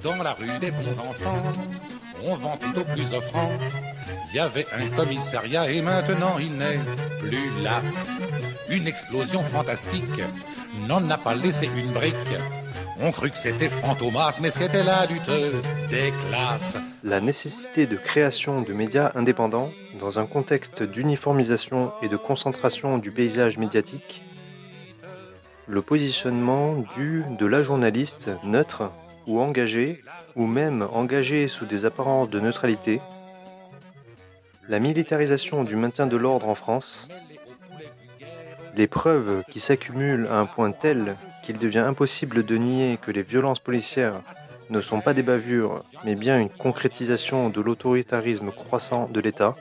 Dans la rue des bons enfants, on vend tout au plus offrant. Il y avait un commissariat et maintenant il n'est plus là. Une explosion fantastique n'en a pas laissé une brique. On crut que c'était Fantomas, mais c'était la lutte des classes. La nécessité de création de médias indépendants dans un contexte d'uniformisation et de concentration du paysage médiatique. Le positionnement de la journaliste neutre ou engagée, ou même engagée sous des apparences de neutralité. La militarisation du maintien de l'ordre en France. Les preuves qui s'accumulent à un point tel qu'il devient impossible de nier que les violences policières ne sont pas des bavures, mais bien une concrétisation de l'autoritarisme croissant de l'État.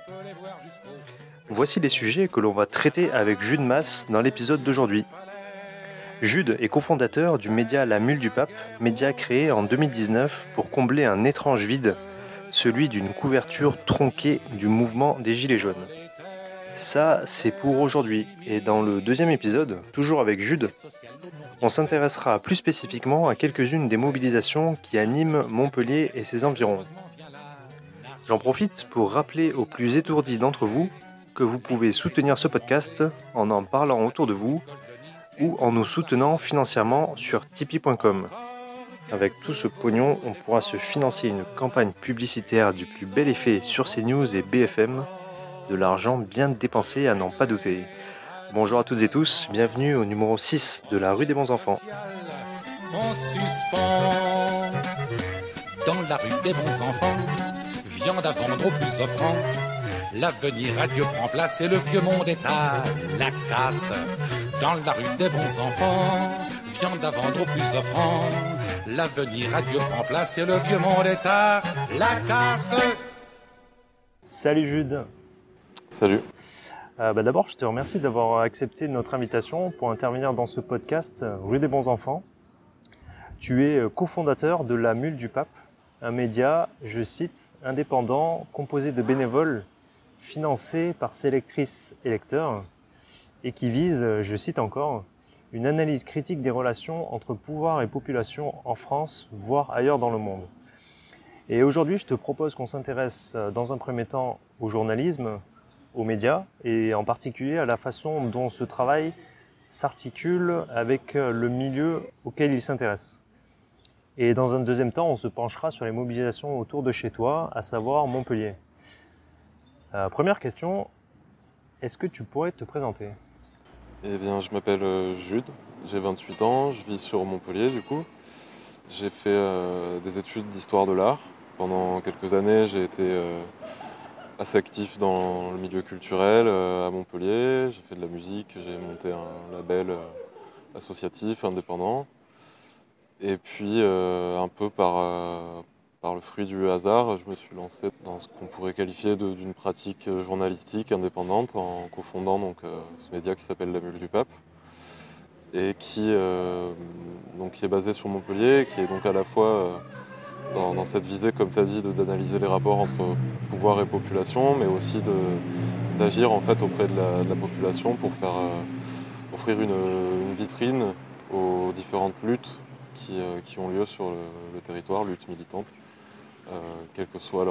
Voici les sujets que l'on va traiter avec Jude Masse dans l'épisode d'aujourd'hui. Jude est cofondateur du média La Mule du Pape, média créé en 2019 pour combler un étrange vide, celui d'une couverture tronquée du mouvement des Gilets jaunes. Ça, c'est pour aujourd'hui. Et dans le deuxième épisode, toujours avec Jude, on s'intéressera plus spécifiquement à quelques-unes des mobilisations qui animent Montpellier et ses environs. J'en profite pour rappeler aux plus étourdis d'entre vous que vous pouvez soutenir ce podcast en parlant autour de vous ou en nous soutenant financièrement sur tipeee.com. Avec tout ce pognon, on pourra se financer une campagne publicitaire du plus bel effet sur CNews et BFM, de l'argent bien dépensé à n'en pas douter. Bonjour à toutes et tous, bienvenue au numéro 6 de la rue des bons enfants. En suspens, dans la rue des bons enfants, viande à vendre au plus offrant. L'avenir radio prend place et le vieux monde est à la casse. Dans la rue des bons enfants, viande à vendre au plus offrant. L'avenir radio prend place et le vieux monde est à la casse. Salut Jude. Salut. D'abord, je te remercie d'avoir accepté notre invitation pour intervenir dans ce podcast Rue des bons enfants. Tu es cofondateur de La Mule du Pape, un média, je cite, indépendant, composé de bénévoles, financé par ses lectrices et lecteurs, et qui vise, je cite encore, une analyse critique des relations entre pouvoir et population en France, voire ailleurs dans le monde. Et aujourd'hui, je te propose qu'on s'intéresse dans un premier temps au journalisme, aux médias, et en particulier à la façon dont ce travail s'articule avec le milieu auquel il s'intéresse. Et dans un deuxième temps, on se penchera sur les mobilisations autour de chez toi, à savoir Montpellier. Première question, est-ce que tu pourrais te présenter ? Eh bien, je m'appelle Jude, j'ai 28 ans, je vis sur Montpellier du coup. J'ai fait des études d'histoire de l'art. Pendant quelques années, j'ai été assez actif dans le milieu culturel à Montpellier. J'ai fait de la musique, j'ai monté un label associatif, indépendant. Et puis, un peu par le fruit du hasard, je me suis lancé dans ce qu'on pourrait qualifier d'une pratique journalistique indépendante en cofondant ce média qui s'appelle La Mule du Pape et qui est basé sur Montpellier, qui est donc à la fois dans cette visée, comme tu as dit, d'analyser les rapports entre pouvoir et population, mais aussi d'agir en fait auprès de la population pour faire offrir une vitrine aux différentes luttes qui ont lieu sur le territoire, luttes militantes, quel que soit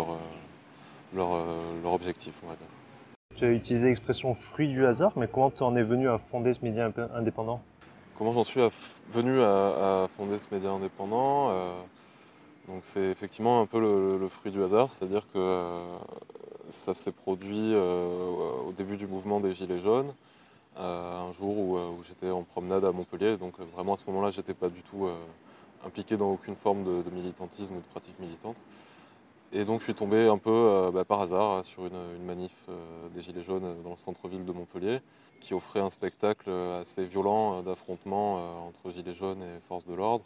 leur objectif, on va dire. Tu as utilisé l'expression fruit du hasard, mais comment tu en es venu à fonder ce média indépendant ? Comment j'en suis venu à fonder ce média indépendant donc c'est effectivement un peu le fruit du hasard, c'est-à-dire que ça s'est produit au début du mouvement des Gilets jaunes, un jour où j'étais en promenade à Montpellier, donc vraiment à ce moment-là j'étais pas du tout impliqué dans aucune forme de militantisme ou de pratique militante. Et donc je suis tombé un peu par hasard sur une manif des Gilets jaunes dans le centre-ville de Montpellier, qui offrait un spectacle assez violent d'affrontement entre Gilets jaunes et forces de l'ordre.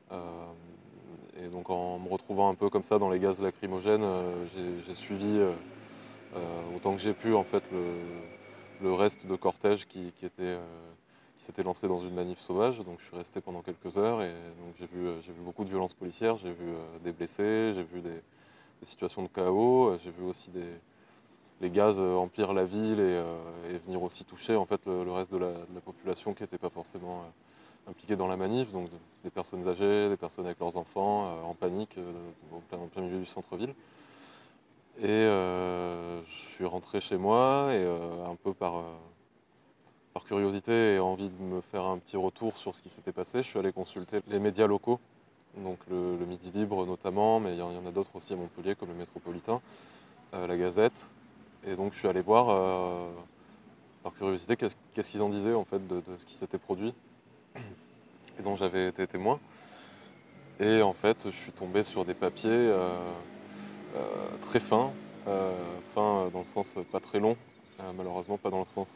Et donc en me retrouvant un peu comme ça dans les gaz lacrymogènes, j'ai suivi autant que j'ai pu en fait le reste de cortège qui s'était lancé dans une manif sauvage. Donc je suis resté pendant quelques heures et donc j'ai vu beaucoup de violences policières, j'ai vu des blessés, j'ai vu des situations de chaos, j'ai vu aussi les gaz emplir la ville et venir aussi toucher en fait le reste de la population qui n'était pas forcément impliqués dans la manif, donc des personnes âgées, des personnes avec leurs enfants, en panique, en plein milieu du centre-ville. Et je suis rentré chez moi et un peu par curiosité et envie de me faire un petit retour sur ce qui s'était passé, je suis allé consulter les médias locaux, donc le Midi Libre notamment, mais il y en a d'autres aussi à Montpellier, comme le Métropolitain, la Gazette. Et donc je suis allé voir, par curiosité, qu'est-ce qu'ils en disaient en fait de ce qui s'était produit et dont j'avais été témoin. Et en fait, je suis tombé sur des papiers très fins, fins dans le sens pas très long, malheureusement pas dans le sens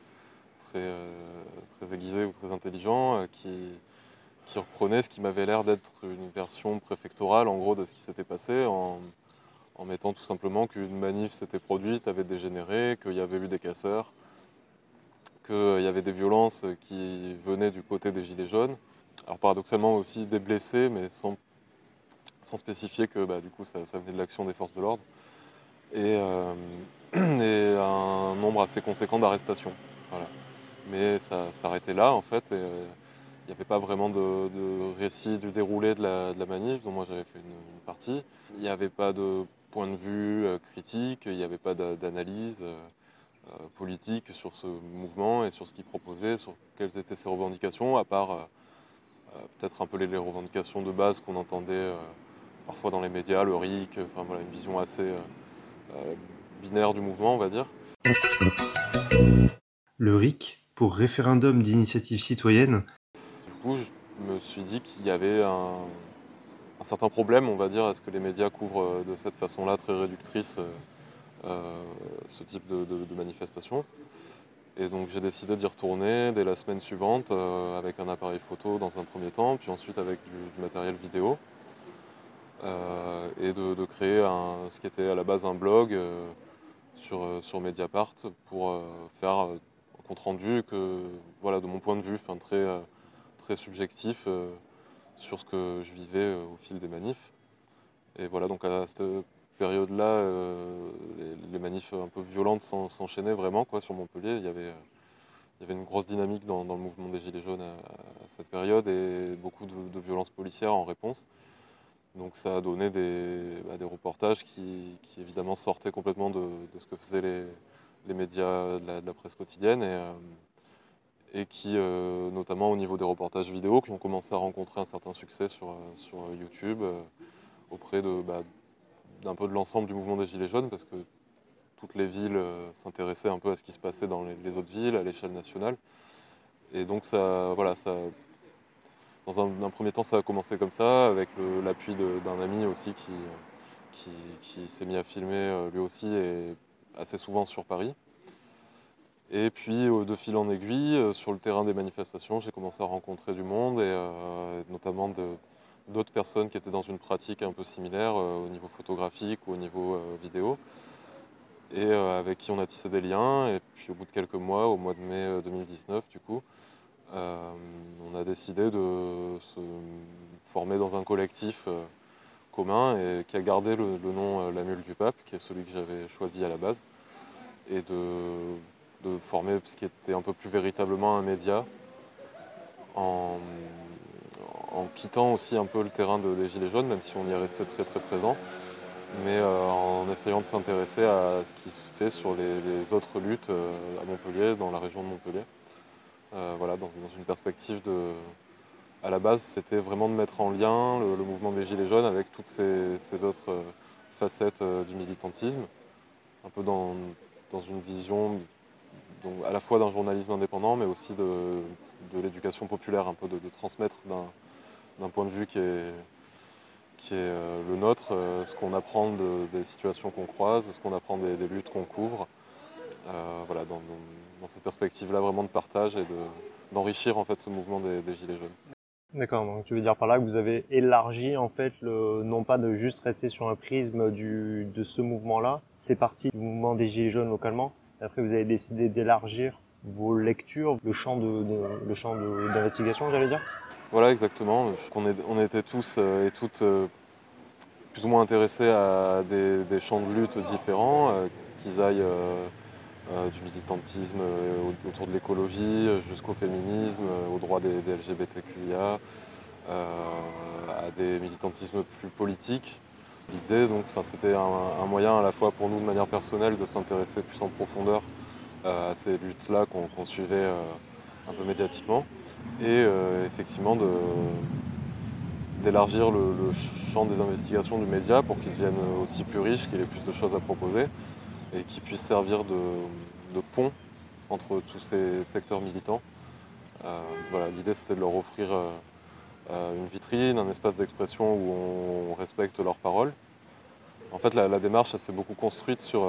très aiguisé ou très intelligent, qui reprenait ce qui m'avait l'air d'être une version préfectorale en gros de ce qui s'était passé, en mettant tout simplement qu'une manif s'était produite, avait dégénéré, qu'il y avait eu des casseurs, qu'il y avait des violences qui venaient du côté des Gilets jaunes. Alors paradoxalement aussi des blessés, mais sans spécifier que du coup ça venait de l'action des forces de l'ordre. Et, et un nombre assez conséquent d'arrestations. Voilà. Mais ça s'arrêtait là en fait. Et, il n'y avait pas vraiment de récit du déroulé de la manif, dont moi j'avais fait une partie. Il n'y avait pas de point de vue critique, il n'y avait pas d'analyse politique sur ce mouvement et sur ce qu'il proposait, sur quelles étaient ses revendications, à part peut-être un peu les revendications de base qu'on entendait parfois dans les médias, le RIC, enfin voilà, une vision assez binaire du mouvement, on va dire. Le RIC, pour référendum d'initiative citoyenne. Du coup, je me suis dit qu'il y avait un certain problème, on va dire, à ce que les médias couvrent de cette façon-là, très réductrice, ce type de manifestation. Et donc j'ai décidé d'y retourner dès la semaine suivante avec un appareil photo dans un premier temps, puis ensuite avec du matériel vidéo, et de créer ce qui était à la base un blog sur Mediapart pour faire un compte rendu voilà, de mon point de vue, très subjectif sur ce que je vivais au fil des manifs. Et voilà, donc à cette période-là, les manifs un peu violentes s'enchaînaient vraiment sur Montpellier. Il y avait une grosse dynamique dans le mouvement des Gilets jaunes à cette période et beaucoup de violences policières en réponse. Donc ça a donné des reportages qui évidemment sortaient complètement de ce que faisaient les médias de la presse quotidienne et qui, notamment au niveau des reportages vidéo, qui ont commencé à rencontrer un certain succès sur YouTube auprès d'un peu de l'ensemble du mouvement des Gilets jaunes, parce que toutes les villes s'intéressaient un peu à ce qui se passait dans les autres villes, à l'échelle nationale. Et donc dans un premier temps, ça a commencé comme ça, avec l'appui d'un ami aussi qui s'est mis à filmer lui aussi, et assez souvent sur Paris. Et puis, de fil en aiguille, sur le terrain des manifestations, j'ai commencé à rencontrer du monde, et notamment d'autres personnes qui étaient dans une pratique un peu similaire au niveau photographique ou au niveau vidéo, et avec qui on a tissé des liens. Et puis au bout de quelques mois, au mois de mai 2019 du coup, on a décidé de se former dans un collectif commun et qui a gardé le nom La Mule du Pape, qui est celui que j'avais choisi à la base, et de former ce qui était un peu plus véritablement un média, en quittant aussi un peu le terrain des Gilets jaunes, même si on y est resté très très présent, mais en essayant de s'intéresser à ce qui se fait sur les autres luttes à Montpellier, dans la région de Montpellier. Voilà, dans une perspective à la base, c'était vraiment de mettre en lien le mouvement des Gilets jaunes avec toutes ces autres facettes du militantisme, un peu dans une vision à la fois d'un journalisme indépendant, mais aussi de l'éducation populaire, un peu de transmettre d'un point de vue qui est le nôtre, ce qu'on apprend des situations qu'on croise, ce qu'on apprend des luttes qu'on couvre. Voilà, dans cette perspective-là vraiment de partage et d'enrichir en fait ce mouvement des Gilets jaunes. D'accord, donc tu veux dire par là que vous avez élargi en fait non pas de juste rester sur un prisme de ce mouvement-là, c'est parti du mouvement des Gilets jaunes localement, et après vous avez décidé d'élargir vos lectures, le champ d'investigation, j'allais dire. Voilà, exactement. On était tous et toutes plus ou moins intéressés à des champs de lutte différents, qu'ils aillent du militantisme autour de l'écologie jusqu'au féminisme, aux droits des LGBTQIA, à des militantismes plus politiques. L'idée, donc, c'était un moyen à la fois pour nous de manière personnelle de s'intéresser plus en profondeur à ces luttes-là qu'on suivait un peu médiatiquement et effectivement d'élargir le champ des investigations du média pour qu'il devienne aussi plus riche, qu'il ait plus de choses à proposer et qu'il puisse servir de pont entre tous ces secteurs militants. Voilà, l'idée c'était de leur offrir une vitrine, un espace d'expression où on respecte leurs paroles. En fait, la démarche s'est beaucoup construite sur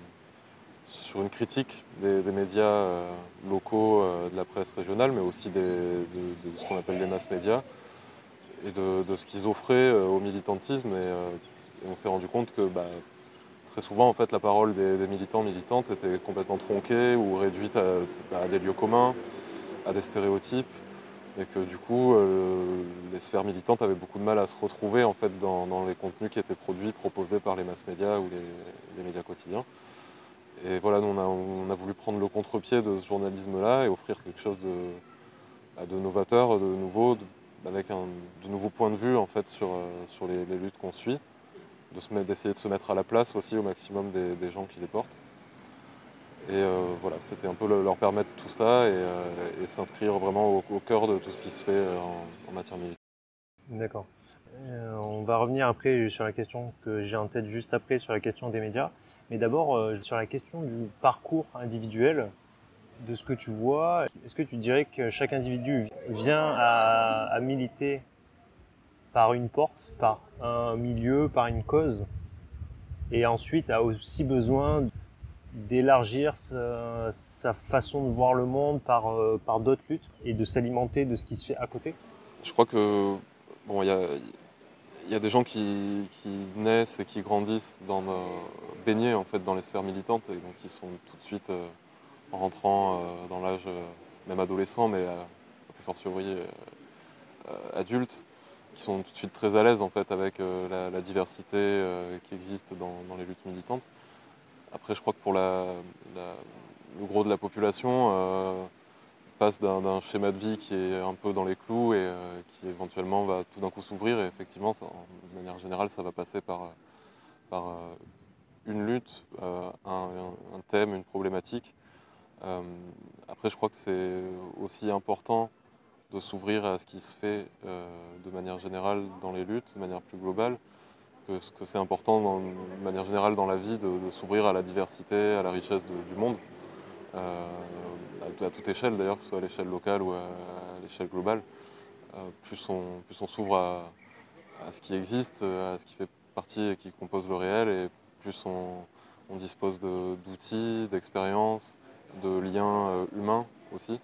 une critique des médias locaux, de la presse régionale, mais aussi de ce qu'on appelle les mass médias, et de ce qu'ils offraient au militantisme. Et on s'est rendu compte que très souvent, en fait, la parole des militants, militantes était complètement tronquée ou réduite à des lieux communs, à des stéréotypes, et que du coup, les sphères militantes avaient beaucoup de mal à se retrouver en fait, dans les contenus qui étaient produits, proposés par les mass médias ou les médias quotidiens. Et voilà, nous, on a voulu prendre le contre-pied de ce journalisme-là et offrir quelque chose de novateur, de nouveau, avec de nouveaux points de vue en fait, sur les luttes qu'on suit, d'essayer de se mettre à la place aussi au maximum des gens qui les portent. Et voilà, c'était un peu leur permettre tout ça et s'inscrire vraiment au cœur de tout ce qui se fait en matière militaire. D'accord. On va revenir après sur la question que j'ai en tête juste après sur la question des médias. Mais d'abord, sur la question du parcours individuel, de ce que tu vois, est-ce que tu dirais que chaque individu vient à militer par une porte, par un milieu, par une cause, et ensuite a aussi besoin d'élargir sa façon de voir le monde par d'autres luttes et de s'alimenter de ce qui se fait à côté? Je crois que bon, il y a des gens qui naissent et qui grandissent baignés en fait dans les sphères militantes et donc qui sont tout de suite en rentrant dans l'âge même adolescent, mais à plus fortiori adulte, qui sont tout de suite très à l'aise en fait avec la diversité qui existe dans les luttes militantes. Après, je crois que pour le gros de la population, passe d'un schéma de vie qui est un peu dans les clous et qui éventuellement va tout d'un coup s'ouvrir. Et effectivement, de manière générale, ça va passer par une lutte, un thème, une problématique. Après, je crois que c'est aussi important de s'ouvrir à ce qui se fait de manière générale dans les luttes, de manière plus globale, que c'est important de manière générale dans la vie de s'ouvrir à la diversité, à la richesse du monde, à toute échelle d'ailleurs, que ce soit à l'échelle locale ou à l'échelle globale. Plus on s'ouvre à ce qui existe, à ce qui fait partie et qui compose le réel, et plus on dispose d'outils, d'expériences, de liens humains aussi.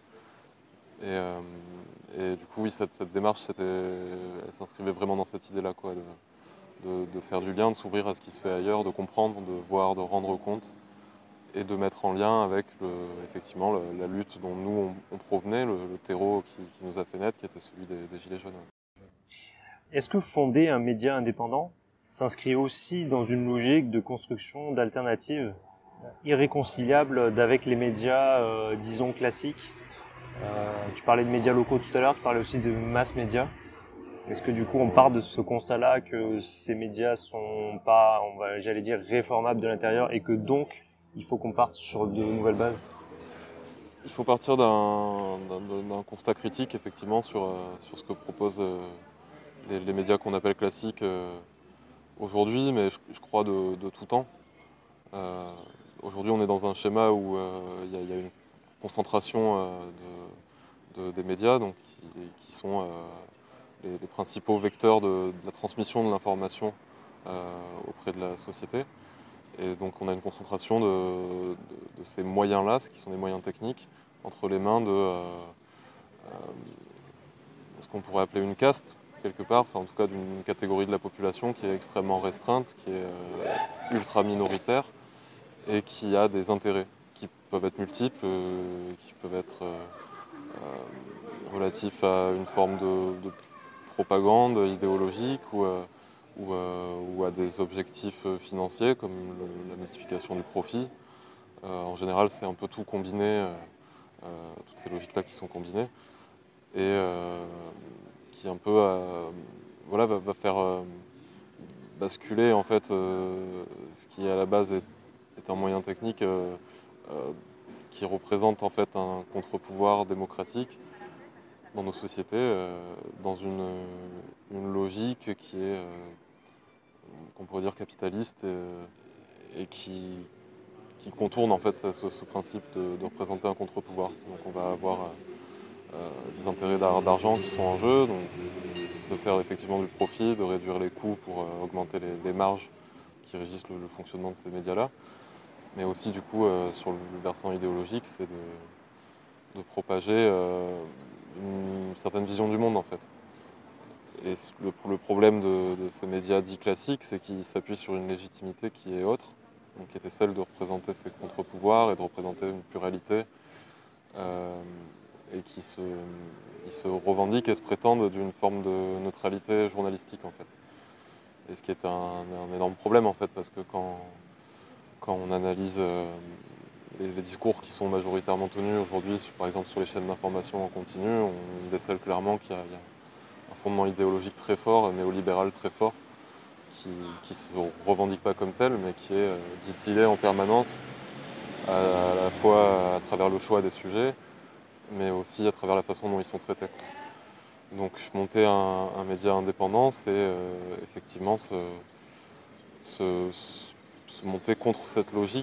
Et du coup, oui, cette démarche, elle s'inscrivait vraiment dans cette idée-là, quoi, de faire du lien, de s'ouvrir à ce qui se fait ailleurs, de comprendre, de voir, de rendre compte, et de mettre en lien avec effectivement la lutte dont nous on provenait, le terreau qui nous a fait naître, qui était celui des Gilets jaunes. Est-ce que fonder un média indépendant s'inscrit aussi dans une logique de construction d'alternatives irréconciliables d'avec les médias, disons, classiques? Tu parlais de médias locaux tout à l'heure, tu parlais aussi de mass médias. Est-ce que du coup on part de ce constat-là que ces médias sont pas, j'allais dire, réformables de l'intérieur et que donc il faut qu'on parte sur de nouvelles bases? Il faut partir d'un constat critique effectivement sur ce que proposent les médias qu'on appelle classiques aujourd'hui, mais je crois de tout temps. Aujourd'hui on est dans un schéma où il y a une concentration des médias donc, qui sont les principaux vecteurs de la transmission de l'information auprès de la société. Et donc on a une concentration de ces moyens-là, qui sont des moyens techniques, entre les mains de ce qu'on pourrait appeler une caste, quelque part, enfin en tout cas d'une catégorie de la population qui est extrêmement restreinte, qui est ultra minoritaire et qui a des intérêts qui peuvent être multiples, qui peuvent être relatifs à une forme de propagande idéologique ou à des objectifs financiers comme la multiplication du profit, En général, c'est un peu tout combiné, toutes ces logiques-là qui sont combinées, et qui un peu va faire basculer en fait ce qui à la base est un moyen technique euh, qui représente en fait un contre-pouvoir démocratique dans nos sociétés, dans une logique qui est, qu'on pourrait dire capitaliste, et qui contourne en fait ce principe de représenter un contre-pouvoir. Donc on va avoir des intérêts d'argent qui sont en jeu, donc de faire effectivement du profit, de réduire les coûts pour augmenter les marges qui régissent le fonctionnement de ces médias-là. Mais aussi du coup sur le versant idéologique, c'est de propager une certaine vision du monde en fait. Et le problème de ces médias dits classiques, c'est qu'ils s'appuient sur une légitimité qui est autre, donc qui était celle de représenter ces contre-pouvoirs et de représenter une pluralité, euh, et ils se revendiquent et se prétendent d'une forme de neutralité journalistique en fait. Et ce qui est un énorme problème en fait, parce que quand on analyse les discours qui sont majoritairement tenus aujourd'hui, par exemple sur les chaînes d'information en continu, on décèle clairement qu'il y a un fondement idéologique très fort, un néolibéral très fort, qui ne se revendique pas comme tel, mais qui est distillé en permanence, à la fois à travers le choix des sujets, mais aussi à travers la façon dont ils sont traités. Donc monter un média indépendant, c'est effectivement se, se monter contre cette logique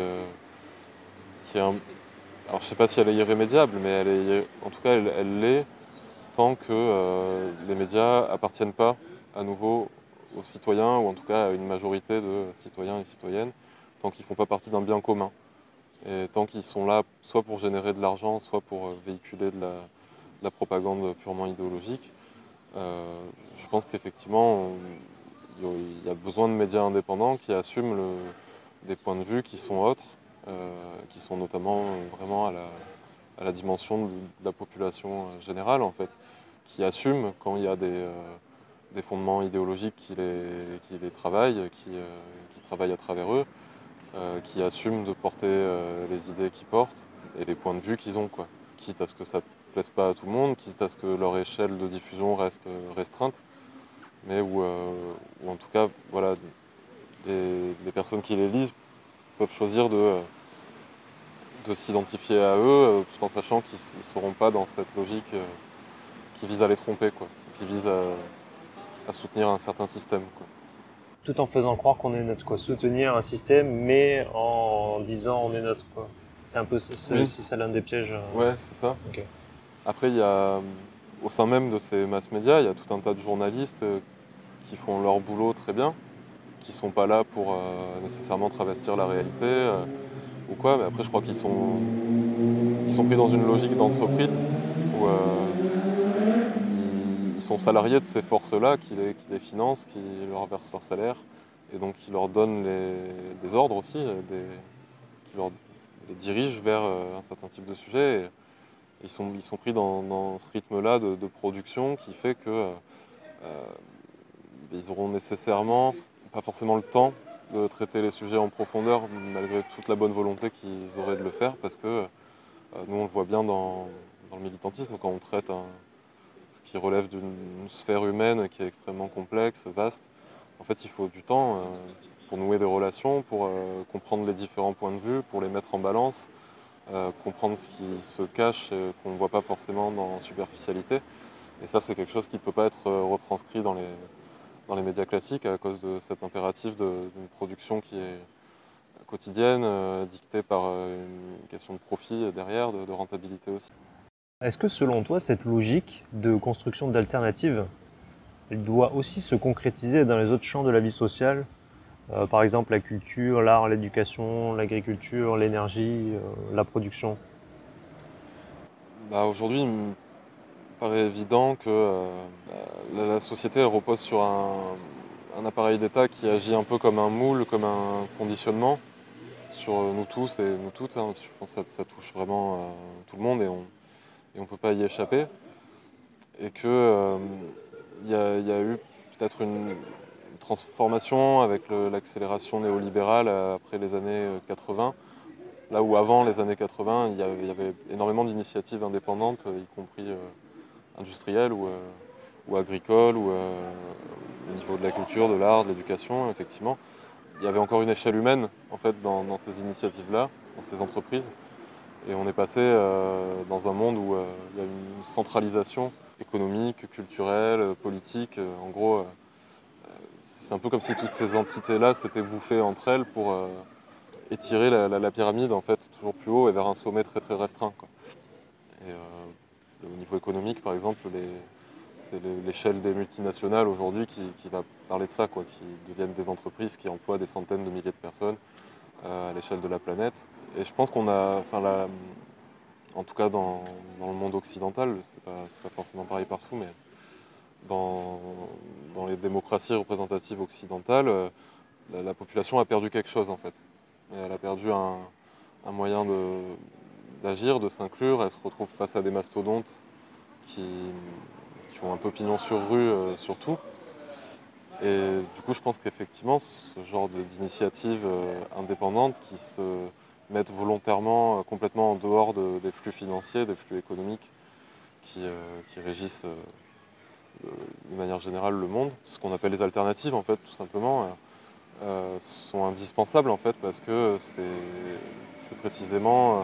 qui est alors je ne sais pas si elle est irrémédiable, mais en tout cas elle l'est tant que les médias appartiennent pas à nouveau aux citoyens, ou en tout cas à une majorité de citoyens et citoyennes, tant qu'ils ne font pas partie d'un bien commun. Et tant qu'ils sont là soit pour générer de l'argent, soit pour véhiculer de la propagande purement idéologique, je pense qu'effectivement, il y a besoin de médias indépendants qui assument des points de vue qui sont autres, qui sont notamment vraiment à la dimension de la population générale, en fait, qui assument quand il y a des fondements idéologiques qui les travaillent, qui travaillent à travers eux, qui assument de porter les idées qu'ils portent et les points de vue qu'ils ont, quoi. Quitte à ce que ça ne plaise pas à tout le monde, quitte à ce que leur échelle de diffusion reste restreinte, mais où en tout cas, voilà, les personnes qui les lisent peuvent choisir de s'identifier à eux, tout en sachant qu'ils ne seront pas dans cette logique qui vise à les tromper, quoi, qui vise à soutenir un certain système, quoi. Tout en faisant croire qu'on est neutre, quoi. Soutenir un système, mais en disant on est neutre, quoi. C'est un peu Oui. aussi ça l'un des pièges. Ouais, c'est ça. Ok. Après, il y a, au sein même de ces masses médias, il y a tout un tas de journalistes qui font leur boulot très bien, qui sont pas là pour nécessairement travestir la réalité ou quoi, mais après je crois ils sont pris dans une logique d'entreprise où ils sont salariés de ces forces-là qui les financent, qui leur versent leur salaire, et donc qui leur donnent des ordres aussi, qui les dirigent vers un certain type de sujet. Et ils sont pris dans ce rythme-là de production qui fait que ils auront nécessairement pas forcément le temps de traiter les sujets en profondeur, malgré toute la bonne volonté qu'ils auraient de le faire, parce que nous on le voit bien dans le militantisme, quand on traite ce qui relève d'une sphère humaine qui est extrêmement complexe, vaste. En fait, il faut du temps pour nouer des relations, pour comprendre les différents points de vue, pour les mettre en balance, comprendre ce qui se cache et qu'on ne voit pas forcément dans la superficialité. Et ça, c'est quelque chose qui ne peut pas être retranscrit dans les médias classiques à cause de cet impératif d'une production qui est quotidienne, dictée par une question de profit derrière, de rentabilité aussi. Est-ce que selon toi, cette logique de construction d'alternatives, elle doit aussi se concrétiser dans les autres champs de la vie sociale, par exemple la culture, l'art, l'éducation, l'agriculture, l'énergie, la production? Bah, aujourd'hui, il me paraît évident que la société elle repose sur un appareil d'État qui agit un peu comme un moule, comme un conditionnement sur nous tous et nous toutes, hein. Je pense que ça touche vraiment tout le monde, et on ne peut pas y échapper. Et que il y a eu peut-être une transformation avec l'accélération néolibérale après les années 80, Là où avant les années 80, il y avait énormément d'initiatives indépendantes, y compris industrielles ou agricoles, ou au niveau de la culture, de l'art, de l'éducation, effectivement. Il y avait encore une échelle humaine en fait, dans ces initiatives-là, dans ces entreprises. Et on est passé dans un monde où il y a une centralisation économique, culturelle, politique. En gros, c'est un peu comme si toutes ces entités-là s'étaient bouffées entre elles pour étirer la pyramide en fait, toujours plus haut et vers un sommet très très restreint, quoi. Et au niveau économique, par exemple, c'est l'échelle des multinationales aujourd'hui qui va parler de ça, quoi, qui deviennent des entreprises qui emploient des centaines de milliers de personnes à l'échelle de la planète. Et je pense qu'on a, en tout cas dans le monde occidental, c'est pas forcément pareil partout, mais dans, dans les démocraties représentatives occidentales, la population a perdu quelque chose en fait. Et elle a perdu un moyen d'agir, de s'inclure. Elle se retrouve face à des mastodontes qui ont un peu pignon sur rue surtout. Et du coup, je pense qu'effectivement, ce genre d'initiatives indépendantes qui se mettent volontairement complètement en dehors des flux financiers, des flux économiques qui régissent de manière générale le monde, ce qu'on appelle les alternatives en fait, tout simplement, sont indispensables en fait parce que c'est précisément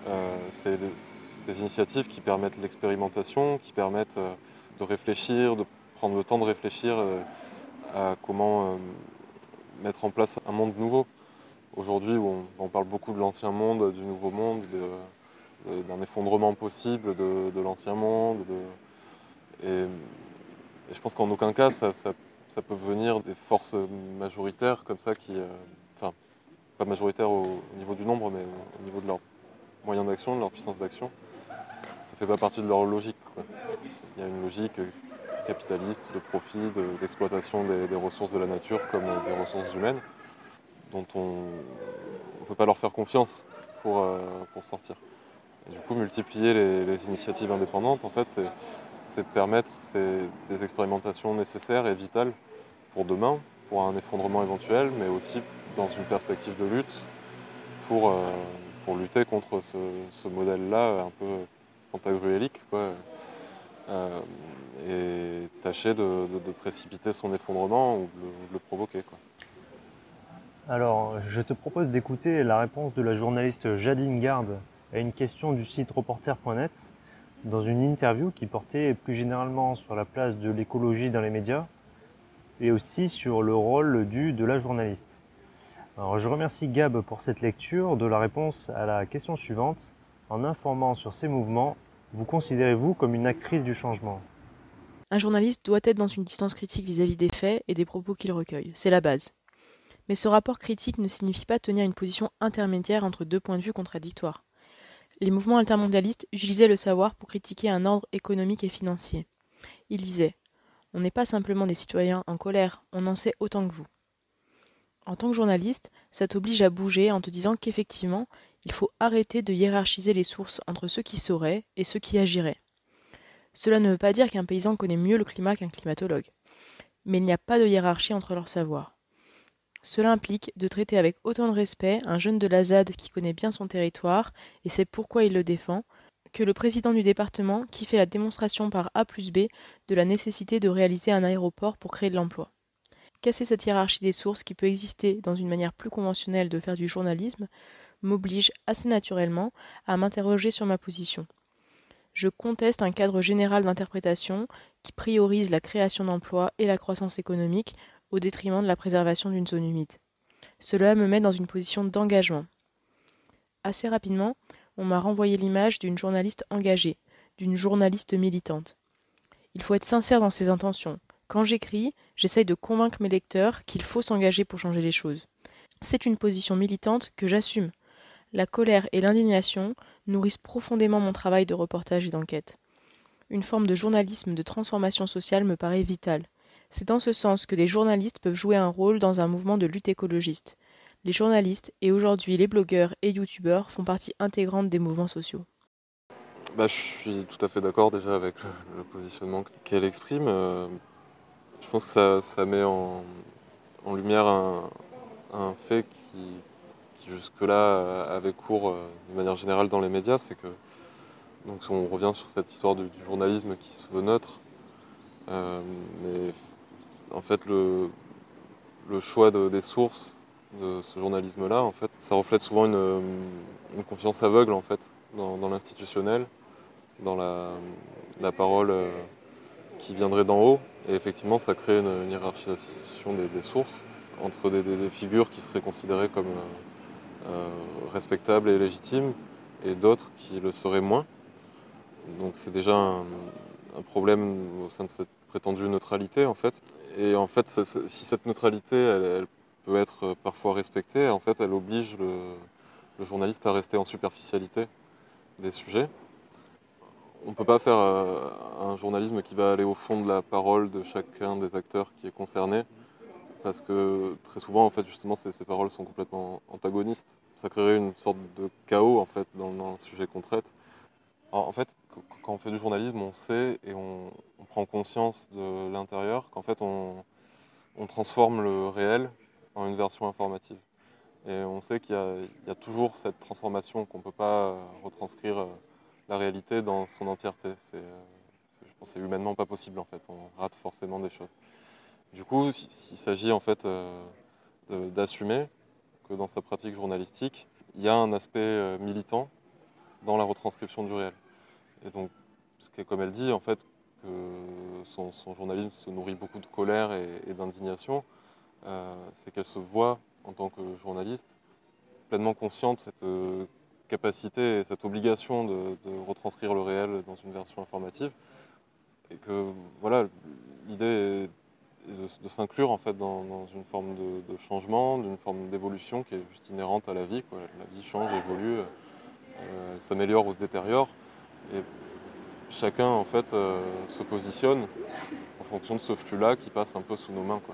ces initiatives qui permettent l'expérimentation, qui permettent de réfléchir, de prendre le temps de réfléchir à comment mettre en place un monde nouveau. Aujourd'hui, on parle beaucoup de l'ancien monde, du nouveau monde, d'un effondrement possible de l'ancien monde. Et je pense qu'en aucun cas, ça peut venir des forces majoritaires comme ça, enfin, pas majoritaires au niveau du nombre, mais au niveau de leurs moyens d'action, de leur puissance d'action. Ça fait pas partie de leur logique, quoi. Il y a une logique capitaliste, de profit, d'exploitation des ressources de la nature comme des ressources humaines, dont on ne peut pas leur faire confiance pour sortir. Et du coup, multiplier les initiatives indépendantes, en fait, c'est permettre des expérimentations nécessaires et vitales pour demain, pour un effondrement éventuel, mais aussi dans une perspective de lutte pour lutter contre ce modèle-là un peu pantagruélique, quoi, et tâcher de précipiter son effondrement ou de le provoquer, quoi. Alors, je te propose d'écouter la réponse de la journaliste Jadine Garde à une question du site reporter.net dans une interview qui portait plus généralement sur la place de l'écologie dans les médias et aussi sur le rôle de la journaliste. Alors, je remercie Gab pour cette lecture de la réponse à la question suivante. En informant sur ces mouvements, vous considérez-vous comme une actrice du changement ? Un journaliste doit être dans une distance critique vis-à-vis des faits et des propos qu'il recueille. C'est la base. Mais ce rapport critique ne signifie pas tenir une position intermédiaire entre deux points de vue contradictoires. Les mouvements altermondialistes utilisaient le savoir pour critiquer un ordre économique et financier. Ils disaient « On n'est pas simplement des citoyens en colère, on en sait autant que vous ». En tant que journaliste, ça t'oblige à bouger en te disant qu'effectivement, il faut arrêter de hiérarchiser les sources entre ceux qui sauraient et ceux qui agiraient. Cela ne veut pas dire qu'un paysan connaît mieux le climat qu'un climatologue. Mais il n'y a pas de hiérarchie entre leurs savoirs. Cela implique de traiter avec autant de respect un jeune de la ZAD qui connaît bien son territoire et sait pourquoi il le défend, que le président du département qui fait la démonstration par A plus B de la nécessité de réaliser un aéroport pour créer de l'emploi. Casser cette hiérarchie des sources qui peut exister dans une manière plus conventionnelle de faire du journalisme m'oblige assez naturellement à m'interroger sur ma position. Je conteste un cadre général d'interprétation qui priorise la création d'emplois et la croissance économique au détriment de la préservation d'une zone humide. Cela me met dans une position d'engagement. Assez rapidement, on m'a renvoyé l'image d'une journaliste engagée, d'une journaliste militante. Il faut être sincère dans ses intentions. Quand j'écris, j'essaye de convaincre mes lecteurs qu'il faut s'engager pour changer les choses. C'est une position militante que j'assume. La colère et l'indignation nourrissent profondément mon travail de reportage et d'enquête. Une forme de journalisme de transformation sociale me paraît vitale. C'est dans ce sens que des journalistes peuvent jouer un rôle dans un mouvement de lutte écologiste. Les journalistes, et aujourd'hui les blogueurs et youtubeurs, font partie intégrante des mouvements sociaux. Je suis tout à fait d'accord déjà avec le positionnement qu'elle exprime. Je pense que ça met en lumière un fait qui jusque-là avait cours de manière générale dans les médias, c'est que, donc on revient sur cette histoire du journalisme qui se veut neutre, mais en fait le choix des sources de ce journalisme-là, en fait, ça reflète souvent une confiance aveugle en fait, dans l'institutionnel, dans la parole qui viendrait d'en haut. Et effectivement, ça crée une hiérarchisation des sources entre des figures qui seraient considérées comme respectables et légitimes, et d'autres qui le seraient moins. Donc c'est déjà un problème au sein de cette prétendue neutralité, en fait. Et en fait, si cette neutralité, elle peut être parfois respectée, en fait, elle oblige le journaliste à rester en superficialité des sujets. On ne peut pas faire un journalisme qui va aller au fond de la parole de chacun des acteurs qui est concerné, parce que très souvent, en fait, justement, ces paroles sont complètement antagonistes. Ça créerait une sorte de chaos, en fait, dans le sujet qu'on traite. En fait, quand on fait du journalisme, on sait et on prend conscience de l'intérieur qu'en fait, on transforme le réel en une version informative. Et on sait qu'il y a toujours cette transformation, qu'on ne peut pas retranscrire la réalité dans son entièreté. Je pense que c'est humainement pas possible, en fait. On rate forcément des choses. Du coup, il s'agit en fait d'assumer que dans sa pratique journalistique, il y a un aspect militant dans la retranscription du réel. Et donc, ce qui est comme elle dit, en fait, que son journalisme se nourrit beaucoup de colère et d'indignation, c'est qu'elle se voit en tant que journaliste pleinement consciente de cette capacité et cette obligation de retranscrire le réel dans une version informative. Et que voilà, l'idée est de s'inclure en fait dans une forme de changement, d'une forme d'évolution qui est juste inhérente à la vie, quoi. La vie change, évolue, elle s'améliore ou se détériore. Et chacun en fait se positionne en fonction de ce flux-là qui passe un peu sous nos mains, quoi.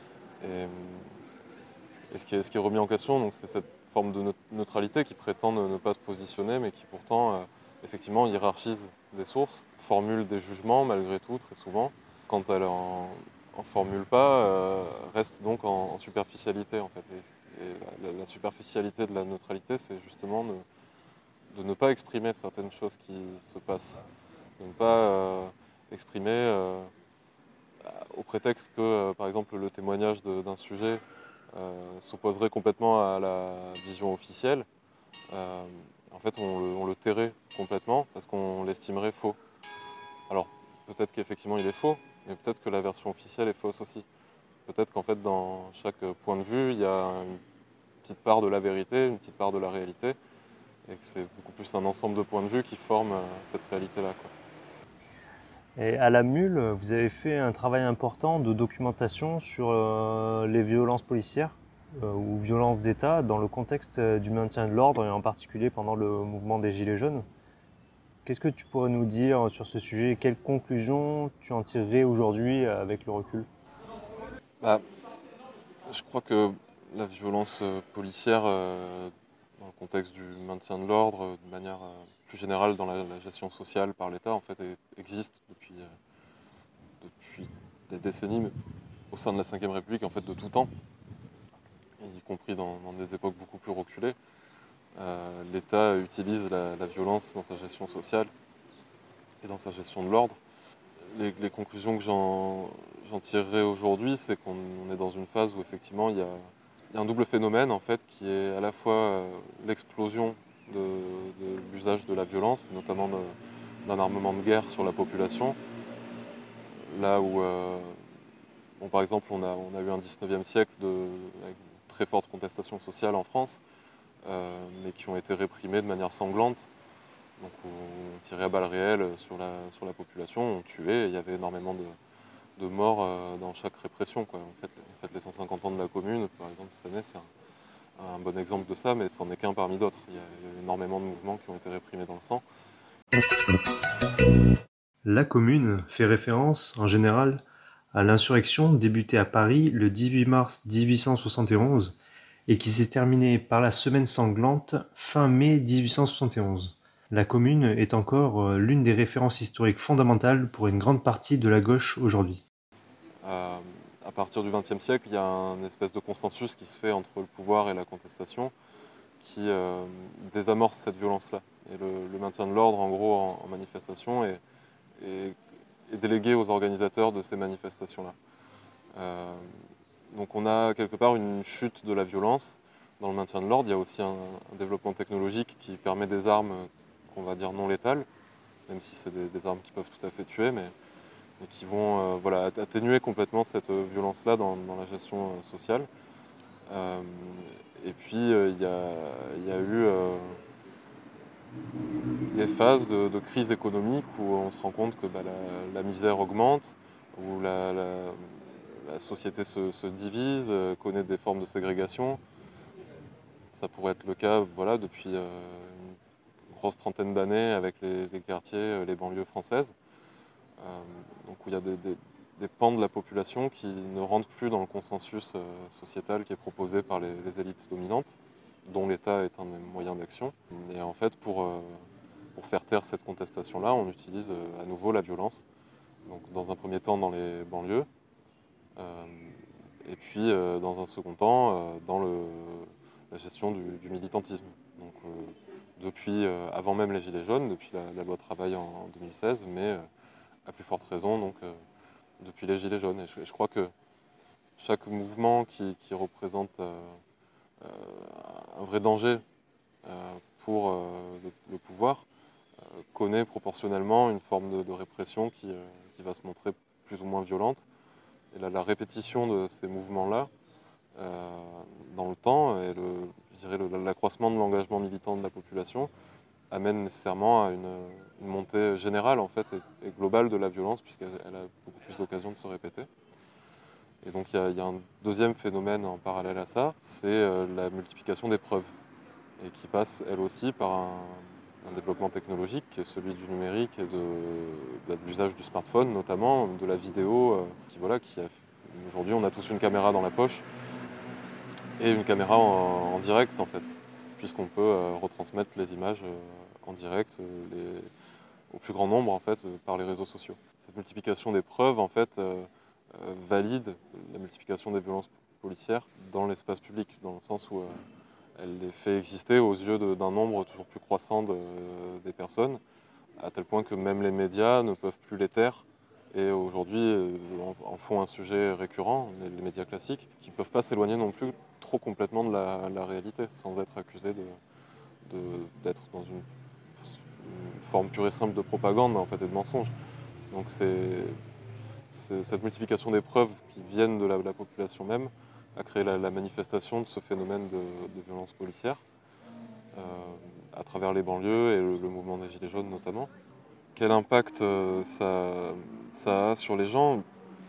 Et ce qui est remis en question, donc, c'est cette forme de neutralité qui prétend ne pas se positionner, mais qui pourtant effectivement hiérarchise des sources, formule des jugements malgré tout très souvent. Quand elle en formule pas, reste donc en superficialité en fait. Et la superficialité de la neutralité, c'est justement de ne pas exprimer certaines choses qui se passent, de ne pas exprimer au prétexte que, par exemple, le témoignage d'un sujet s'opposerait complètement à la vision officielle. En fait, on le tairait complètement parce qu'on l'estimerait faux. Alors, peut-être qu'effectivement il est faux, mais peut-être que la version officielle est fausse aussi. Peut-être qu'en fait, dans chaque point de vue, il y a une petite part de la vérité, une petite part de la réalité, et que c'est beaucoup plus un ensemble de points de vue qui forme cette réalité-là, quoi. Et à la Mule, vous avez fait un travail important de documentation sur les violences policières ou violences d'État dans le contexte du maintien de l'ordre et en particulier pendant le mouvement des Gilets jaunes. Qu'est-ce que tu pourrais nous dire sur ce sujet? Quelles conclusions tu en tirerais aujourd'hui avec le recul? Je crois que la violence policière, dans le contexte du maintien de l'ordre, de manière plus générale dans la gestion sociale par l'État, en fait, existe depuis des décennies, mais au sein de la Ve République, en fait, de tout temps, y compris dans des époques beaucoup plus reculées. L'État utilise la violence dans sa gestion sociale et dans sa gestion de l'ordre. Les conclusions que j'en tirerai aujourd'hui, c'est qu'on est dans une phase où effectivement il y a un double phénomène en fait, qui est à la fois l'explosion de l'usage de la violence, notamment d'un armement de guerre sur la population, là où, par exemple, on a eu un 19e siècle avec une très forte contestation sociale en France, mais qui ont été réprimées de manière sanglante. Donc on tirait à balles réelles sur la population, on tuait, et il y avait énormément de morts dans chaque répression, quoi. En fait, les 150 ans de la Commune, par exemple, cette année, c'est un bon exemple de ça, mais c'en est qu'un parmi d'autres. Il y a eu énormément de mouvements qui ont été réprimés dans le sang. La Commune fait référence, en général, à l'insurrection débutée à Paris le 18 mars 1871 et qui s'est terminée par la Semaine sanglante fin mai 1871. La Commune est encore l'une des références historiques fondamentales pour une grande partie de la gauche aujourd'hui. À partir du XXe siècle, il y a une espèce de consensus qui se fait entre le pouvoir et la contestation, qui désamorce cette violence-là. Et le maintien de l'ordre, en gros, en manifestation, est délégué aux organisateurs de ces manifestations-là. Donc on a quelque part une chute de la violence dans le maintien de l'ordre. Il y a aussi un développement technologique qui permet des armes qu'on va dire non létales, même si c'est des armes qui peuvent tout à fait tuer, mais qui vont atténuer complètement cette violence-là dans la gestion sociale. Et puis il y a eu des phases de crise économique où on se rend compte que la misère augmente, où la société se divise, connaît des formes de ségrégation. Ça pourrait être le cas depuis une grosse trentaine d'années avec les quartiers, les banlieues françaises. Donc où il y a des pans de la population qui ne rentrent plus dans le consensus sociétal qui est proposé par les élites dominantes, dont l'État est un des moyens d'action. Et en fait, pour faire taire cette contestation-là, on utilise à nouveau la violence. Donc, dans un premier temps dans les banlieues, et puis dans un second temps dans la gestion du militantisme. Donc, depuis avant même les Gilets jaunes, depuis la loi travail en 2016, mais à plus forte raison donc, depuis les Gilets jaunes. Et je crois que chaque mouvement qui représente un vrai danger pour le pouvoir connaît proportionnellement une forme de répression qui va se montrer plus ou moins violente. Et la répétition de ces mouvements-là dans le temps et l'accroissement de l'engagement militant de la population amène nécessairement à une montée générale en fait, et globale de la violence, puisqu'elle a beaucoup plus d'occasions de se répéter. Et donc il y a un deuxième phénomène en parallèle à ça, c'est la multiplication des preuves, et qui passe elle aussi par un développement technologique qui est celui du numérique et de l'usage du smartphone notamment, de la vidéo, aujourd'hui on a tous une caméra dans la poche et une caméra en direct en fait, puisqu'on peut retransmettre les images en direct au plus grand nombre en fait, par les réseaux sociaux. Cette multiplication des preuves en fait, valide la multiplication des violences policières dans l'espace public, dans le sens où elle les fait exister aux yeux d'un nombre toujours plus croissant des personnes, à tel point que même les médias ne peuvent plus les taire et aujourd'hui en font un sujet récurrent, les médias classiques, qui ne peuvent pas s'éloigner non plus trop complètement de la réalité, sans être accusés d'être dans une forme pure et simple de propagande en fait, et de mensonge. Donc c'est cette multiplication des preuves qui viennent de la population même a créé la manifestation de ce phénomène de violence policière à travers les banlieues et le mouvement des Gilets jaunes notamment. Quel impact ça a sur les gens?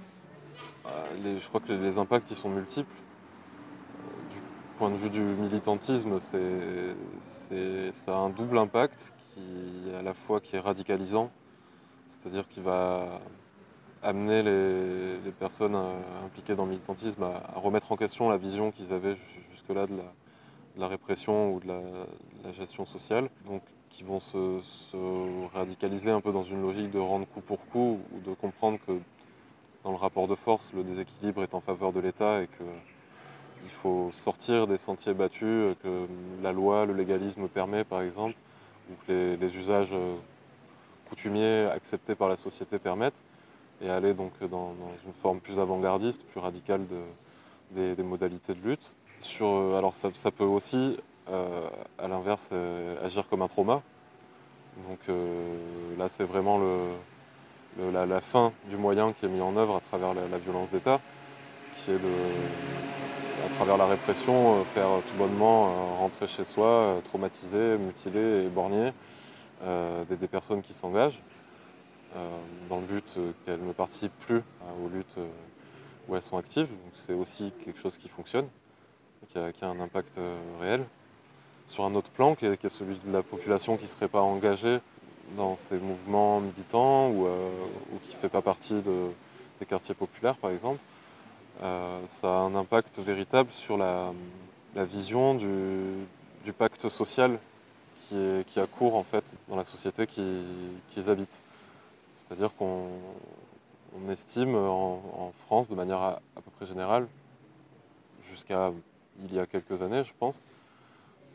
Je crois que les impacts ils sont multiples. Du point de vue du militantisme, ça a un double impact à la fois qui est radicalisant, c'est-à-dire qui va amener les personnes impliquées dans le militantisme à remettre en question la vision qu'ils avaient jusque-là de la répression ou de la gestion sociale, donc qui vont se radicaliser un peu dans une logique de rendre coup pour coup ou de comprendre que dans le rapport de force, le déséquilibre est en faveur de l'État et qu'il faut sortir des sentiers battus que la loi, le légalisme permet par exemple, ou que les usages coutumiers acceptés par la société permettent, et aller donc dans une forme plus avant-gardiste, plus radicale des modalités de lutte. Alors ça peut aussi, à l'inverse, agir comme un trauma. Donc là, c'est vraiment la fin du moyen qui est mis en œuvre à travers la violence d'État, qui est à travers la répression, faire tout bonnement rentrer chez soi, traumatisé, mutilé et borgné des personnes qui s'engagent, dans le but qu'elles ne participent plus aux luttes où elles sont actives. Donc c'est aussi quelque chose qui fonctionne, qui a un impact réel. Sur un autre plan, qui est celui de la population qui ne serait pas engagée dans ces mouvements militants ou qui ne fait pas partie des quartiers populaires, par exemple, ça a un impact véritable sur la vision du pacte social qui a cours en fait, dans la société qu'ils habitent. C'est-à-dire qu'on estime en France, de manière à peu près générale, jusqu'à il y a quelques années, je pense,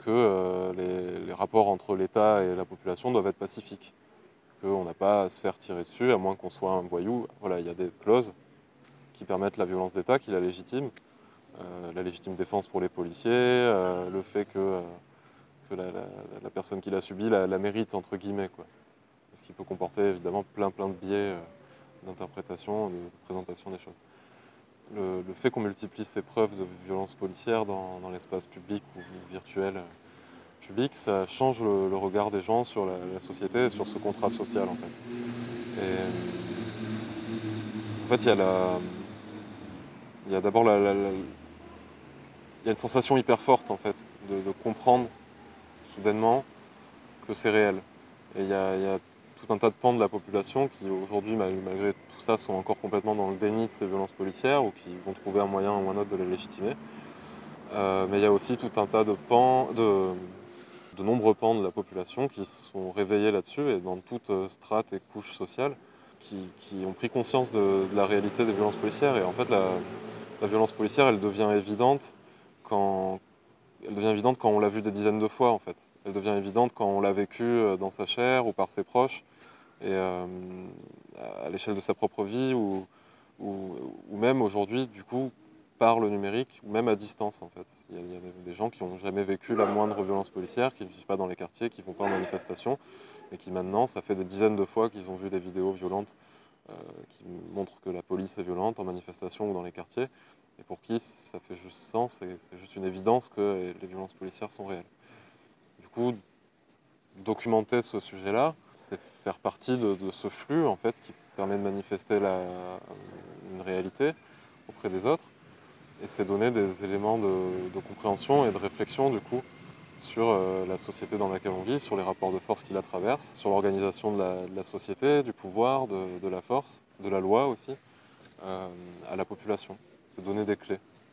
que les rapports entre l'État et la population doivent être pacifiques. Qu'on n'a pas à se faire tirer dessus, à moins qu'on soit un voyou. Voilà, il y a des clauses qui permettent la violence d'État, qui la légitiment. La légitime défense pour les policiers, le fait que la personne qui l'a subi la mérite, entre guillemets, quoi. Ce qui peut comporter évidemment plein de biais d'interprétation, de présentation des choses. Le fait qu'on multiplie ces preuves de violence policière dans l'espace public ou virtuel public, ça change le regard des gens sur la société, sur ce contrat social en fait. Et en fait, il y a d'abord il y a une sensation hyper forte en fait, de comprendre soudainement que c'est réel. Et il y a tout un tas de pans de la population qui aujourd'hui, malgré tout ça, sont encore complètement dans le déni de ces violences policières ou qui vont trouver un moyen ou un autre de les légitimer. Mais il y a aussi tout un tas de nombreux pans de la population qui sont réveillés là-dessus et dans toute strate et couche sociale qui ont pris conscience de la réalité des violences policières. Et en fait, la violence policière, elle devient évidente quand on l'a vue des dizaines de fois en fait. Elle devient évidente quand on l'a vécue dans sa chair ou par ses proches et à l'échelle de sa propre vie ou même aujourd'hui du coup par le numérique ou même à distance en fait. Il y a des gens qui n'ont jamais vécu la moindre violence policière, qui ne vivent pas dans les quartiers, qui ne vont pas en manifestation et qui maintenant, ça fait des dizaines de fois qu'ils ont vu des vidéos violentes qui montrent que la police est violente en manifestation ou dans les quartiers et pour qui ça fait juste sens et c'est juste une évidence que les violences policières sont réelles. Du coup, documenter ce sujet-là, c'est faire partie de ce flux en fait, qui permet de manifester une réalité auprès des autres. Et c'est donner des éléments de compréhension et de réflexion du coup sur la société dans laquelle on vit, sur les rapports de force qui la traversent, sur l'organisation de la société, du pouvoir, de la force, de la loi aussi, à la population. C'est donner des clés.